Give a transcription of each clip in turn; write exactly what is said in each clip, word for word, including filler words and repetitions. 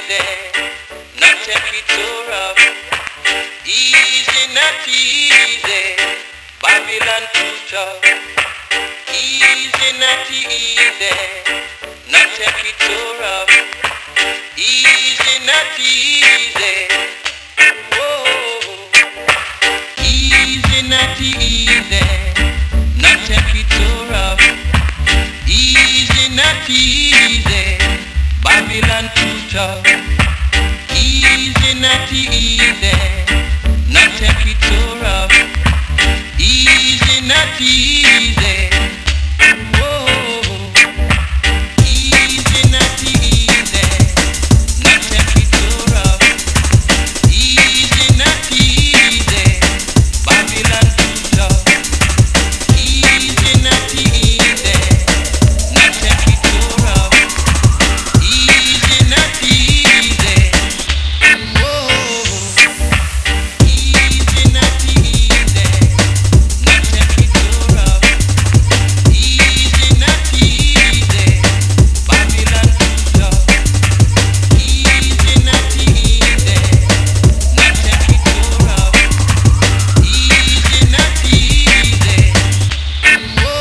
easy, not take it so rough. Easy, not easy, Babylon too tough. Easy, not easy, not take it so rough. Easy, not easy, whoa. Easy, not easy, not take it so rough. Easy, not easy, Babylon too tough. Easy, not easy, not take it so rough. Easy, not easy, whoa. Easy, not easy, not take it so rough. Easy, not easy, Babylon too tough. Easy, not easy, not take it so rough. Easy, not easy, whoa. Easy, not easy, not take it so rough. Easy, not easy, Babylon too tough. Easy, not easy, not take it so rough. Easy, not easy, whoa.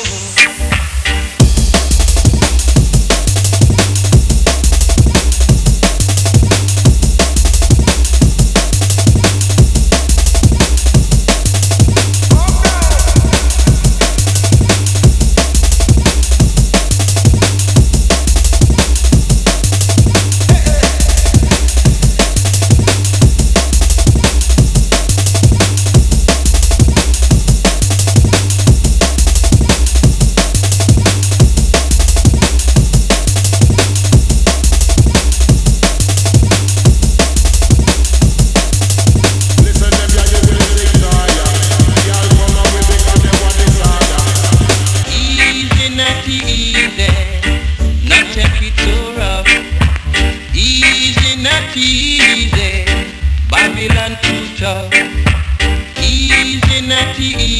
Listen them, yeah, you will ignore ya. Y'all come up with it 'cause they want disorder. Easy, not easy, not take it so rough. Easy, not easy, Babylon too tough. Easy, not easy.